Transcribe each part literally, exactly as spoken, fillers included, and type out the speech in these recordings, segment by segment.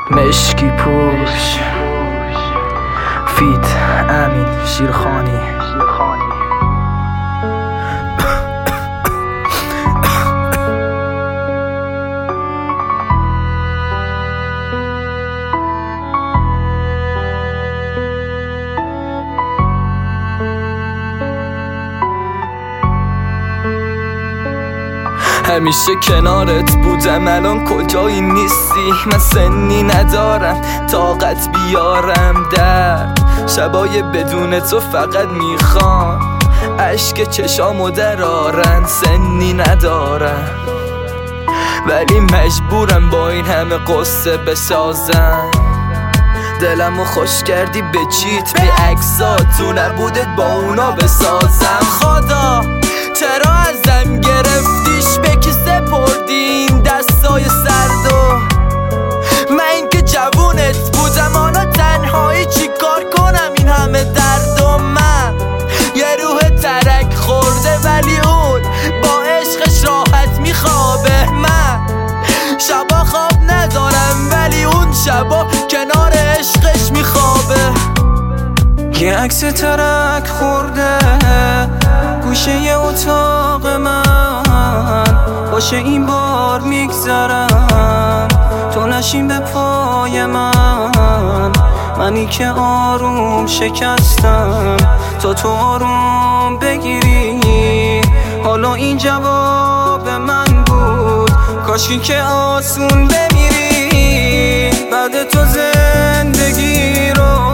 مشکی پوش فیت امین شیرخانی. همیشه کنارت بودم، الان کجایی نیستی؟ من سنی ندارم طاقت بیارم درد، شبای بدون تو فقط میخوام عشق چشامو درارن. سنی ندارم ولی مجبورم با این همه قصه بسازم. دلمو خوش کردی به چیت، بی عکسات تو نبودت با اونا بسازم. خدا چرا ازم گرفتیش؟ به کی سپردین دستای سردو؟ من این که جوونت بودم، حالا تنهایی چی کار کنم این همه درد؟ و من یه روح ترک خورده ولی اون با عشقش راحت میخوابه. من شبا خواب ندارم ولی اون شبا کنار عشقش میخوابه. یه عکس ترک خورده گوشه اتاق من، باشه این بار میگذرم تو نشین به پای من. منی که آروم شکستم تا تو آروم بگیری، حالا این جواب من بود، کاشکی که آسون بمیری. بعد تو زندگی رو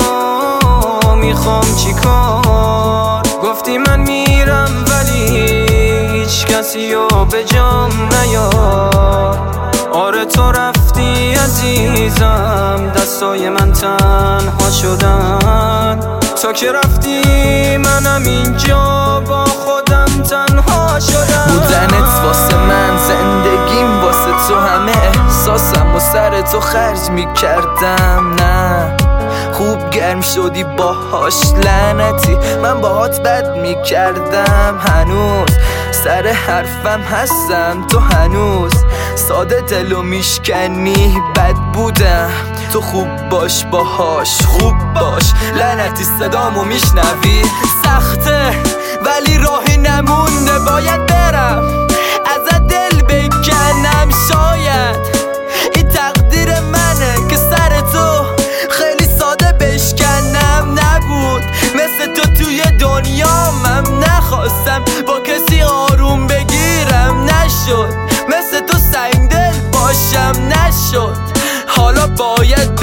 میخوام چی کار؟ گفتی من میرم ولی هیچ کسی رو به جام نیار. آره تو رفتی عزیزم، دستای من تنها شدن. تا که رفتی منم اینجا با خودم تنها شدم. بودنت واسه من زندگیم، واسه تو همه احساسم و سر تو خرج میکردم. نه خوب گرم شدی باهاش لعنتی، من باهات بد میکردم. هنوز سر حرفم هستم، تو هنوز ساده دلو میشکنی. بد بودم تو خوب باش باهاش، خوب باش لعنتی صدامو میشنوی. سخته ولی راهی نمونده، باید برم ازت دل بکنم. شاید این تقدیر منه که سر تو خیلی ساده بشکنم. نبود مثل تو توی دنیا، من نخواستم با کسی آروم بگیرم. نشد مثل تو سنگ دل باشم، نشد حالا باید